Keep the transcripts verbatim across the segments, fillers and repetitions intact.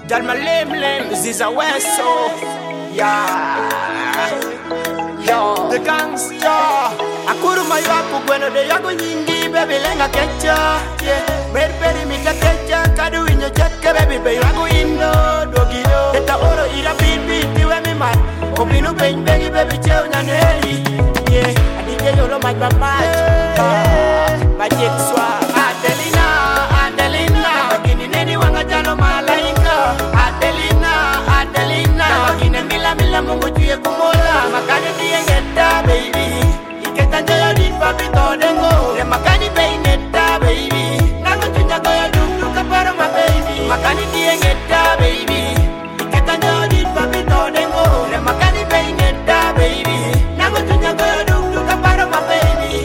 Dalma Lim Lim, Ziza Weso, yeah, yo, the gangster. Akuru mayaku bueno de yago nyingi, baby lenga kecha, yeah. Mer peri mika kecha, kadu inyo cheke, baby be yago indo, dogido. Teta oro ira bibi, tiwe mi man, kominu beng bengi, baby cheo nyaneri, yeah. Adike yoro maj mamaj, magic swag. Adelina, Adelina, bagini neni wanga jalo malaika. Adelina, Adelina, bagini mila mila mungu juye kumola. Makani diye ngeta baby, iketa njoyo di papi todengo. Le makani bay neta baby, nango chunya goyo duk duk kaparo ma baby. Makani diye ngeta baby, iketa njoyo di papi todengo. Le makani bay neta baby, nango chunya goyo duk duk kaparo ma baby.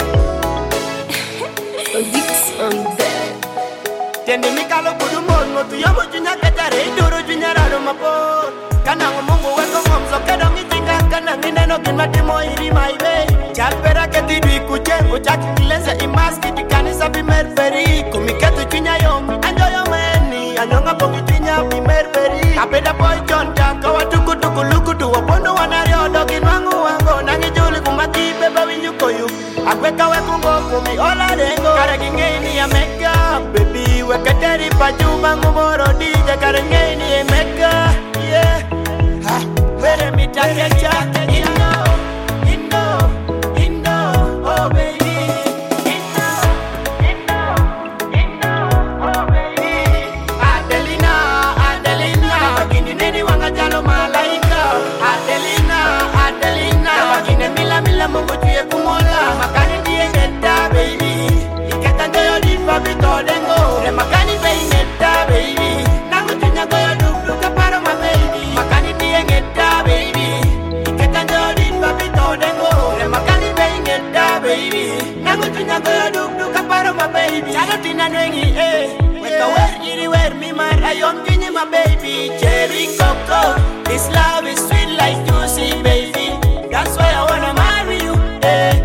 Tendi mikalo kudu mon motu yobo junya kajare iduru junya rado mapor. Kanang mungu weko ngomso kedong itinga kanang ineno kinmatimo iri maibe. Chalpera keti dui kujengo chaki kilense imaski tikanisa bimerferi. Kumiketu junya yom anjo yomeni anyonga pongi junya bimerferi. Apeda boy jonta kawa tuku tuku luku tu wapondo wanario dogi nwangu wango. Nangi juli kumaki beba winyuko yu. Akweka wekungo kumi ola dengo. Karagingeni ya mega baby wekateri pajuba ngumoro dija. Karagingeni ya mega yeah. Ha were mitakecha indo indo indo oh baby indo indo indo oh baby. Adelina Adelina bagini neni wanga jalo malaika. Adelina Adelina bagini mila mila mungu juye kumola. Makani diye ngeta baby, iketa njoyo di papi todengo. Le makani bay ngeta baby, nangu chunya goyo duk duk kaparo ma baby. Makani diye ngeta baby, iketa njoyo di papi todengo. Le makani bay ngeta baby, nangu chunya goyo duk duk kaparo ma baby. Chalo tina nwengi eh, weka wer iri wer mi mar ayom kinyi ma baby. Cherry coco, this love is sweet like juicy baby. That's why I wanna marry you eh.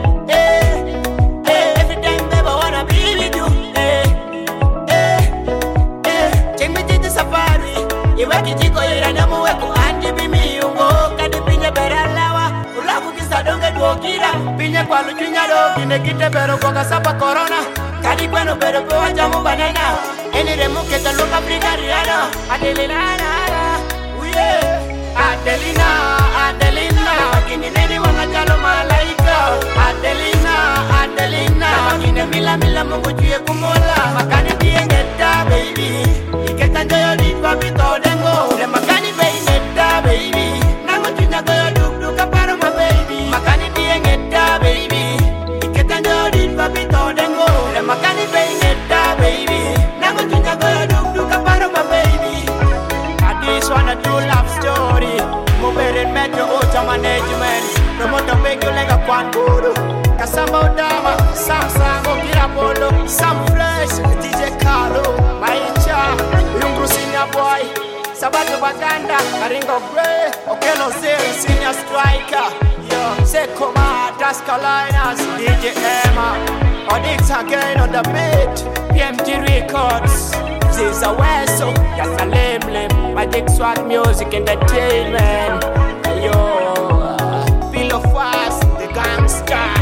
Iweki jiko yiranya muweku anji bimi ungo. Kadi pinye beralawa ulaku kisa donge duokira. Pinye kwa luchunya do kine kite bero kwa sapa corona. Kadi kweno bero kwa jamu banana. Eni remu keta luka brigariano. Adelina uye Adelina Adelina bagini neni wanga jalo malaika. Adelina Adelina bagini mila mila mungu juye kumola. Makani diye ngeta baby, iketa njoyo di papi todengo. Le makani bay ngeta baby, nango chunya goyo duk duk kaparo ma baby. Makani diye ngeta baby, iketa njoyo di papi todengo. Le makani bay ngeta baby, nango chunya goyo duk duk kaparo ma baby. I this one a true love story. Mobile in Metro Auto Management. Promoter make you like a kwan guru. Kasamba Udama, Samsung, Okira Polo, Sam Fresh, D J Carlo, Maicha, Yungru Senior Boy, Sabato Baganda, Karingo Gray, Okelo Zero, Senior Striker, Yo, Sekoma, Daskalinas, D J Emma, Odix again on the beat, P M T Records, Ziza Weso, Yasa Lim Lim, Magic Swag Music Entertainment, Yo, Pillow Fast, the gangster.